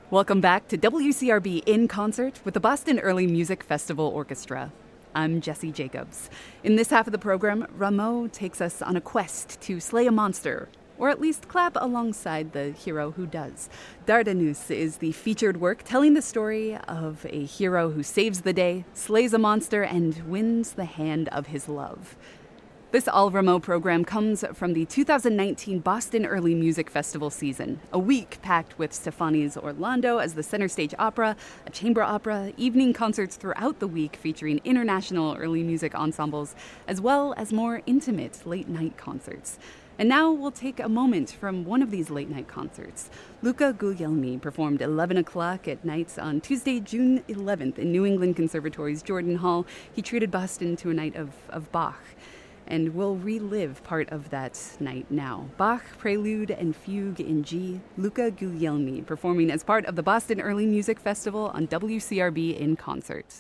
Welcome back to WCRB in concert with the Boston Early Music Festival Orchestra. I'm Jesse Jacobs. In this half of the program, Rameau takes us on a quest to slay a monster, or at least clap alongside the hero who does. Dardanus is the featured work telling the story of a hero who saves the day, slays a monster, and wins the hand of his love. This All Rameau program comes from the 2019 Boston Early Music Festival season, a week packed with Stefani's Orlando as the center stage opera, a chamber opera, evening concerts throughout the week featuring international early music ensembles, as well as more intimate late-night concerts. And now we'll take a moment from one of these late-night concerts. Luca Guglielmi performed 11 o'clock at night on Tuesday, June 11th in New England Conservatory's Jordan Hall. He treated Boston to a night of Bach. And we'll relive part of that night now. Bach, Prelude and Fugue in G, Luca Guglielmi, performing as part of the Boston Early Music Festival on WCRB in concert.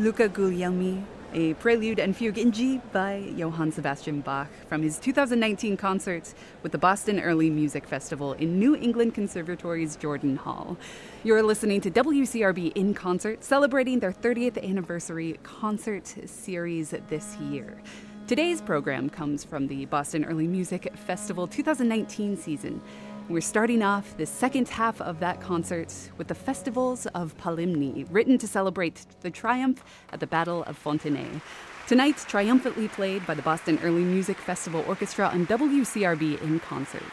Luca Guglielmi, a prelude and fugue in G by Johann Sebastian Bach from his 2019 concert with the Boston Early Music Festival in New England Conservatory's Jordan Hall. You're listening to WCRB in Concert, celebrating their 30th anniversary concert series this year. Today's program comes from the Boston Early Music Festival 2019 season. We're starting off the second half of that concert with the Festivals of Polymny, written to celebrate the triumph at the Battle of Fontenay. Tonight, triumphantly played by the Boston Early Music Festival Orchestra on WCRB in Concert.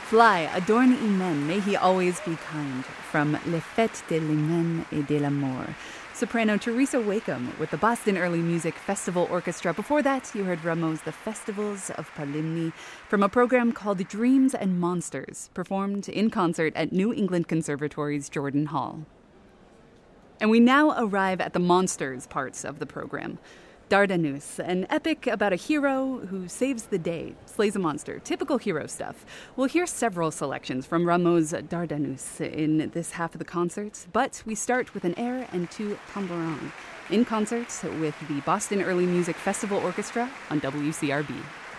Fly, adorn Imen, may he always be kind, from Les Fêtes de l'Hymen et de l'Amour. Soprano Teresa Wakeham with the Boston Early Music Festival Orchestra. Before that, you heard Rameau's The Festivals of Palimni from a program called Dreams and Monsters, performed in concert at New England Conservatory's Jordan Hall. And we now arrive at the monsters parts of the program. Dardanus, an epic about a hero who saves the day, slays a monster. Typical hero stuff. We'll hear several selections from Rameau's Dardanus in this half of the concert, but we start with an air and two tambourins in concert with the Boston Early Music Festival Orchestra on WCRB.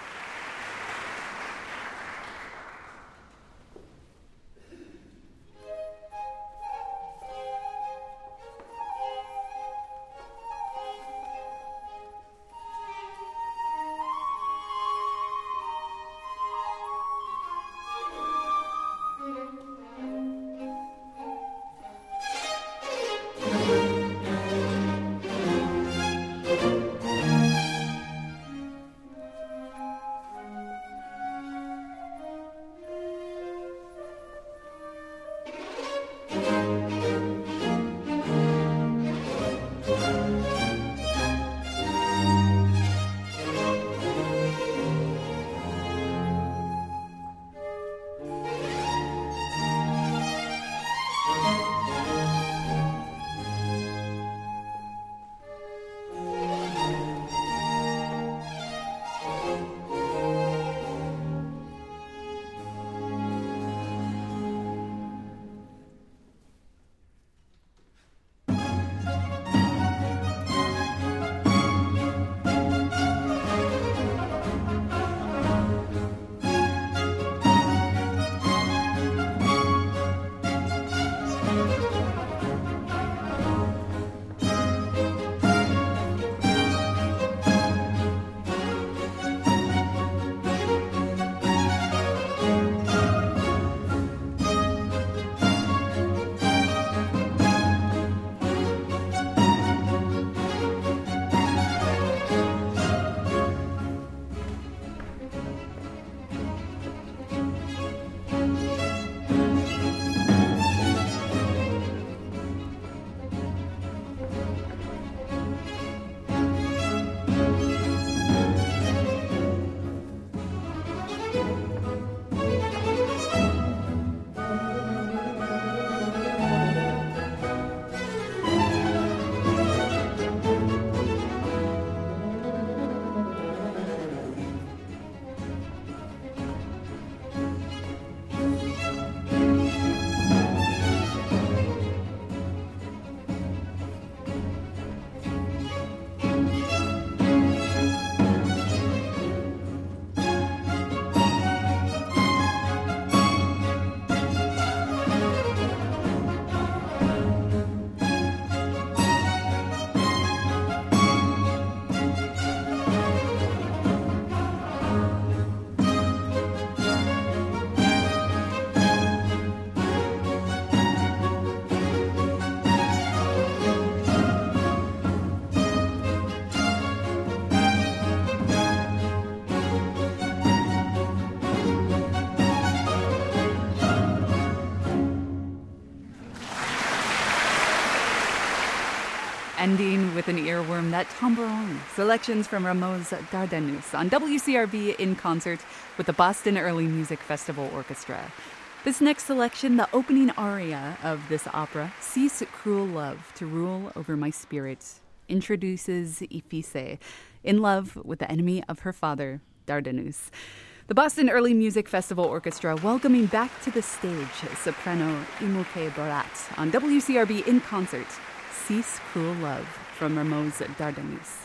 Ending with an earworm, that tambourin. Selections from Rameau's Dardanus on WCRB in concert with the Boston Early Music Festival Orchestra. This next selection, the opening aria of this opera, Cease Cruel Love to Rule Over My Spirit, introduces Iphise, in love with the enemy of her father, Dardanus. The Boston Early Music Festival Orchestra welcoming back to the stage soprano Imuke Borat on WCRB in concert, Cease Cruel Love from Rameau's Dardanus.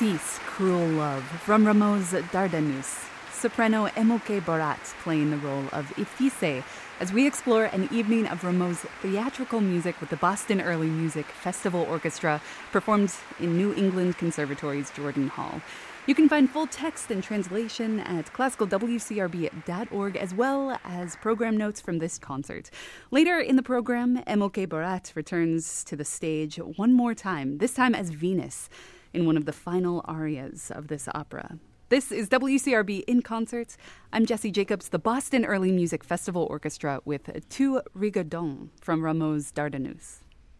Cease, Cruel Love from Rameau's Dardanus. Soprano Emoke Borat playing the role of Ifise as we explore an evening of Rameau's theatrical music with the Boston Early Music Festival Orchestra performed in New England Conservatory's Jordan Hall. You can find full text and translation at classicalwcrb.org as well as program notes from this concert. Later in the program, Emoke Borat returns to the stage one more time, this time as Venus, in one of the final arias of this opera. This is WCRB in Concert. I'm Jessie Jacobs, the Boston Early Music Festival Orchestra with Tu Rigodon from Rameau's Dardanus.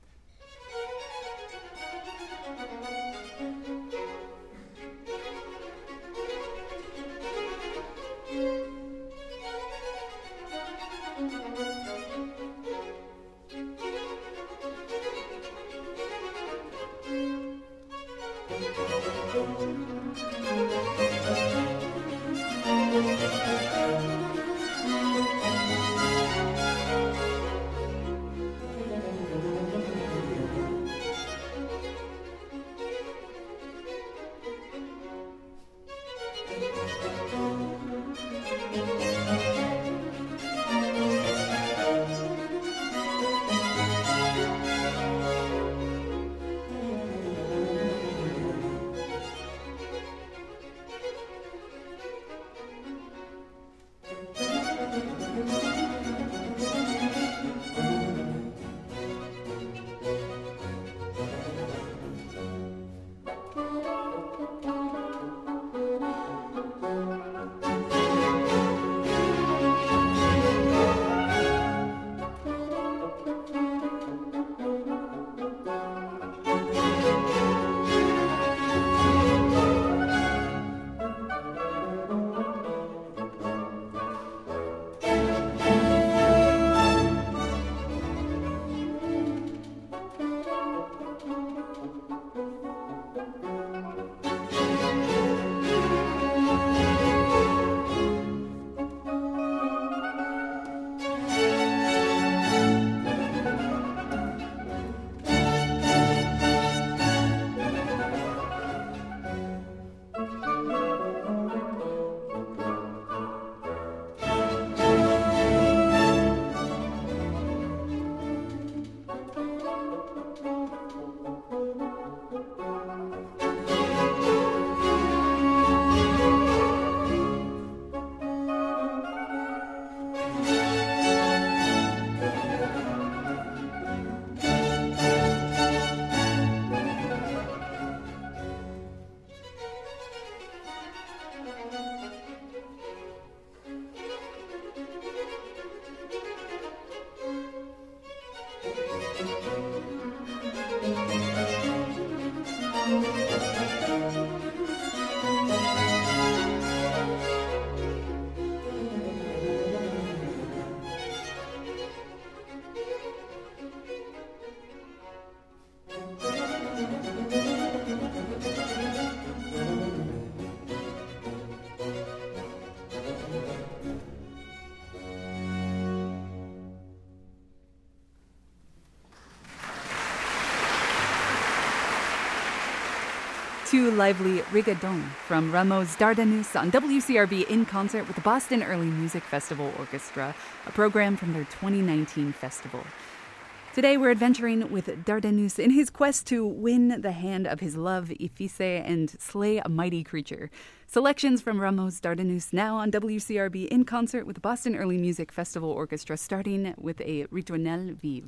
Tu lively Rigodon from Rameau's Dardanus on WCRB in concert with the Boston Early Music Festival Orchestra, a program from their 2019 festival. Today we're adventuring with Dardanus in his quest to win the hand of his love, Ifise, and slay a mighty creature. Selections from Rameau's Dardanus now on WCRB in concert with the Boston Early Music Festival Orchestra, starting with a Ritournelle Vive.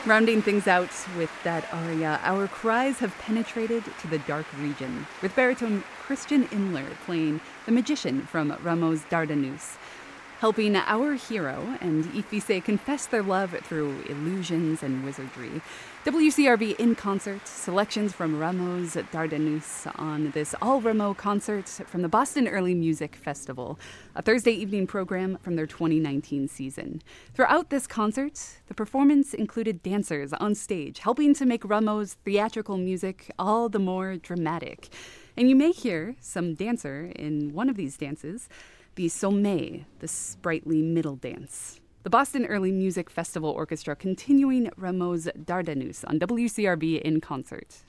Rounding things out with that aria, Our Cries Have Penetrated to the Dark Region, with baritone Christian Imler playing the magician from Rameau's Dardanus, helping our hero and Ifise confess their love through illusions and wizardry. WCRB in concert, selections from Rameau's Dardanus on this all Rameau concert from the Boston Early Music Festival, a Thursday evening program from their 2019 season. Throughout this concert, the performance included dancers on stage, helping to make Rameau's theatrical music all the more dramatic. And you may hear some dancer in one of these dances, the Sommet, the sprightly middle dance. The Boston Early Music Festival Orchestra continuing Rameau's Dardanus on WCRB in concert.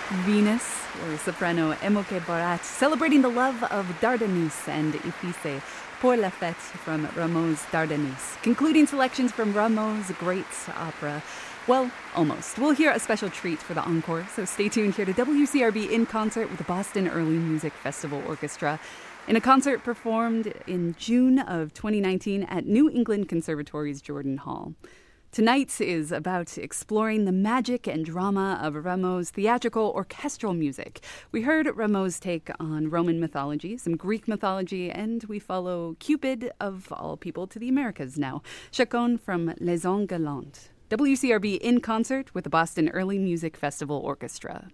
Venus, or soprano Emoke Barat, celebrating the love of Dardanus and Ifise, Pour la Fête from Rameau's Dardanus, concluding selections from Rameau's great opera. Well, almost. We'll hear a special treat for the encore, so stay tuned here to WCRB in concert with the Boston Early Music Festival Orchestra in a concert performed in June of 2019 at New England Conservatory's Jordan Hall. Tonight is about exploring the magic and drama of Rameau's theatrical orchestral music. We heard Rameau's take on Roman mythology, some Greek mythology, and we follow Cupid, of all people, to the Americas now. Chacon from Les Ans Galantes. WCRB in concert with the Boston Early Music Festival Orchestra.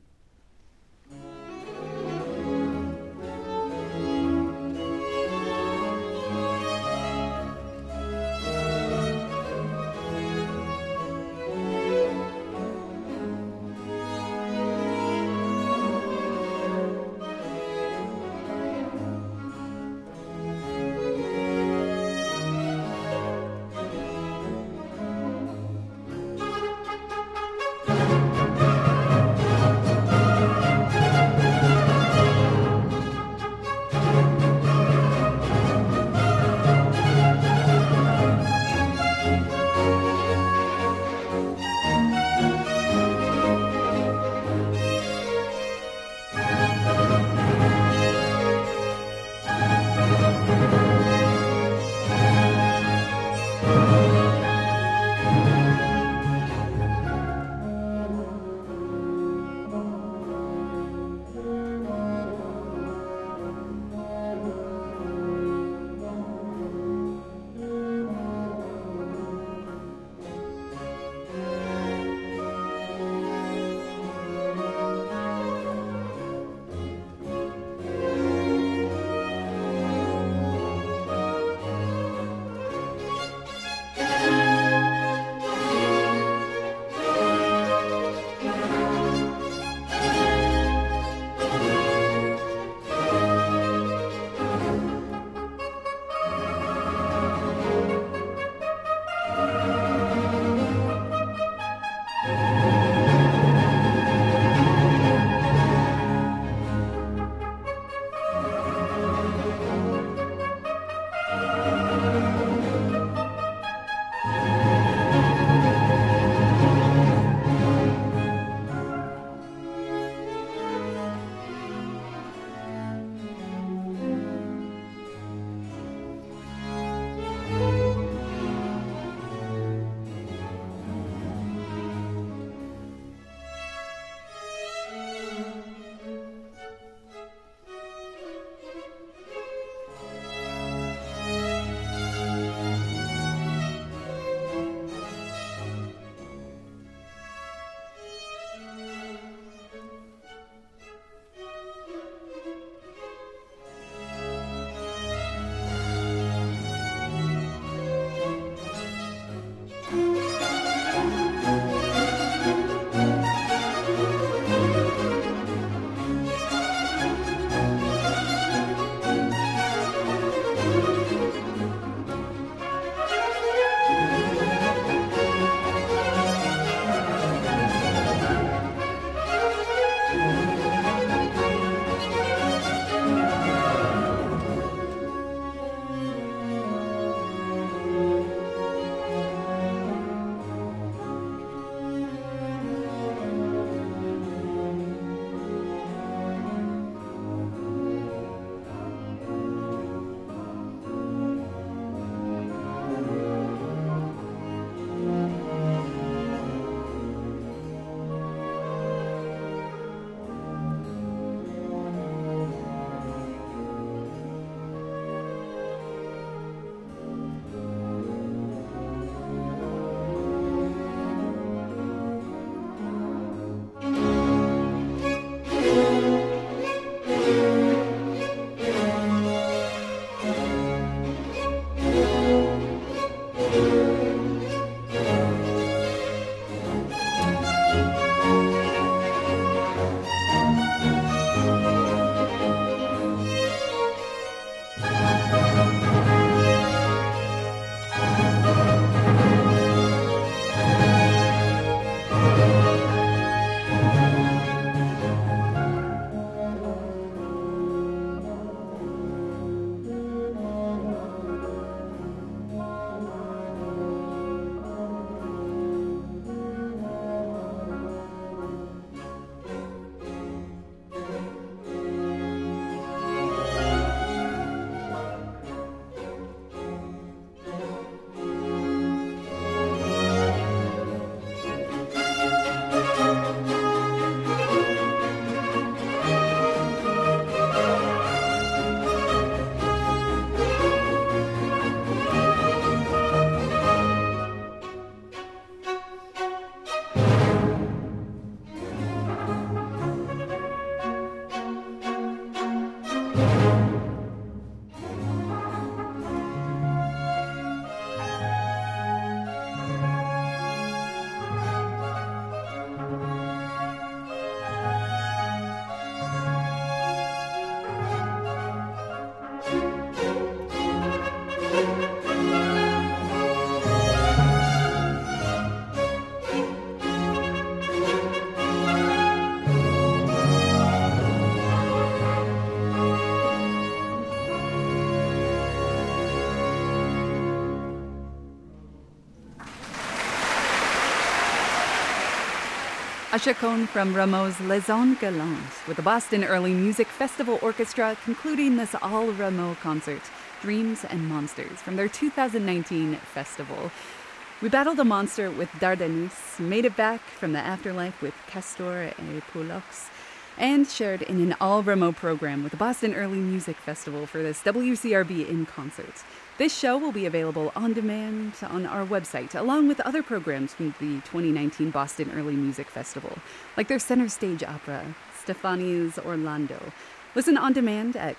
A chaconne from Rameau's Les Ans Galants, with the Boston Early Music Festival Orchestra concluding this all-Rameau concert, Dreams and Monsters, from their 2019 festival. We battled a monster with Dardanus, made it back from the afterlife with Castor et Pollux, and shared in an all-Rameau program with the Boston Early Music Festival for this WCRB in concert. This show will be available on demand on our website, along with other programs from the 2019 Boston Early Music Festival, like their center stage opera, Stefani's Orlando. Listen on demand at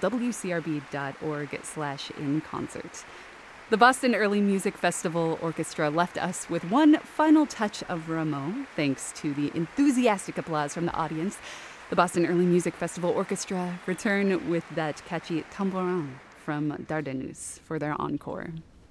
classicalwcrb.org/inconcert. The Boston Early Music Festival Orchestra left us with one final touch of Rameau, thanks to the enthusiastic applause from the audience. The Boston Early Music Festival Orchestra return with that catchy tambourin from Dardanus for their encore.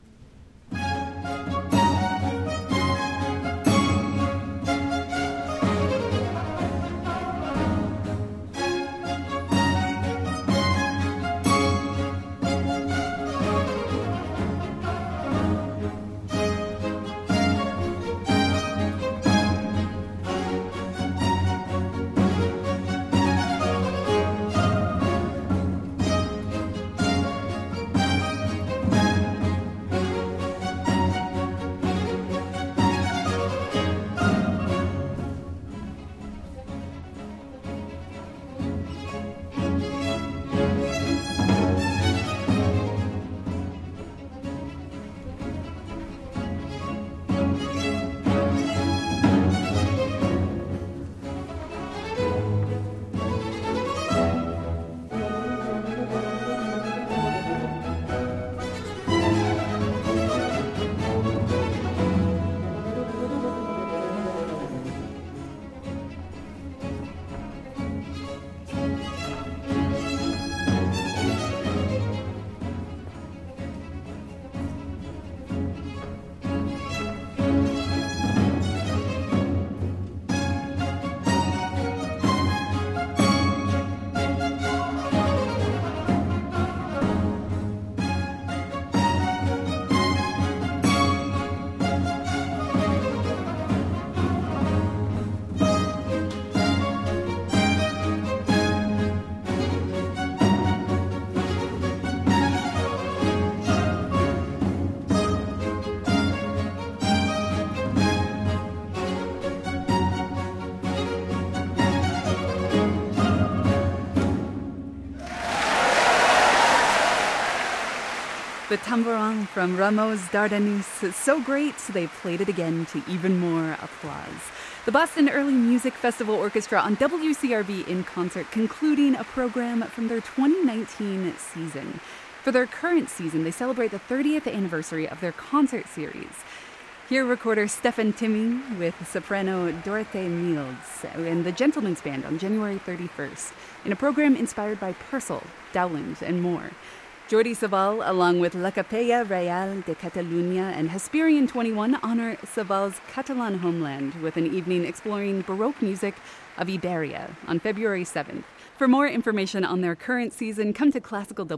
The tambourin from Rameau's Dardanus, so great they played it again to even more applause. The Boston Early Music Festival Orchestra on WCRB in concert, concluding a program from their 2019 season. For their current season, they celebrate the 30th anniversary of their concert series. Hear recorder Stefan Timming with soprano Dorothée Mills and the Gentleman's Band on January 31st in a program inspired by Purcell, Dowland, and more. Jordi Savall, along with La Capella Real de Catalunya and Hesperian 21, honor Savall's Catalan homeland with an evening exploring Baroque music of Iberia on February 7th. For more information on their current season, come to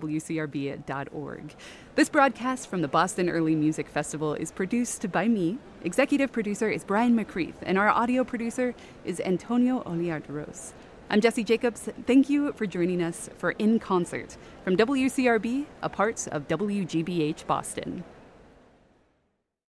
classicalwcrb.org. This broadcast from the Boston Early Music Festival is produced by me. Executive producer is Brian McCreath, and our audio producer is Antonio Oliarderos. I'm Jessie Jacobs. Thank you for joining us for In Concert from WCRB, a part of WGBH Boston.